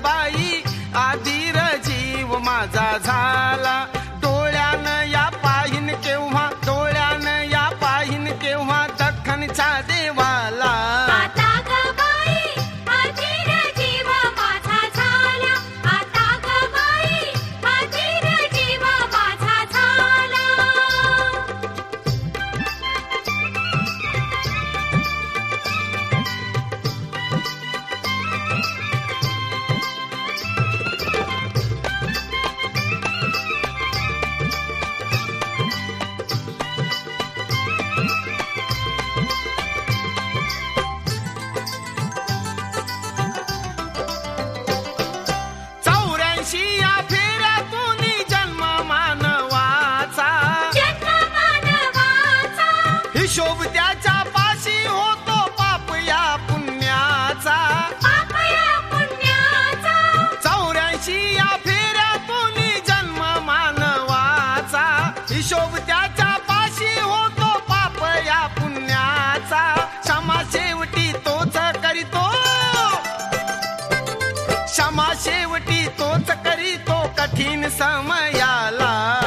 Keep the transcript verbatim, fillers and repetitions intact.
बाई आधीर जीव माझा झाला. डोळ्यानं या पाहिन केव्हा, डोळ्यानं या पाहिन केव्हा दख्खनच्या देवाला. आता ग बाई आधीर जीव माझा झाला. आता ग बाई आधीर जीव माझा झाला. चौऱ्याऐंशी या फेऱ्यातून जन्म मानवाचा, जन्म मानवाचा. हिशोब त्याच्या पाशी होतो पाप या पुण्याचा. पाप या पुण्याचा. चौऱ्याऐंशी या फेऱ्यातून जन्म मानवाचा, हिशोब त्याच्या पाशी होतो पाप या पुण्याचा. क्षमा शेवटी तोच करीतो, क्षमा शेवटी तोच करीतो कठीण समयाला.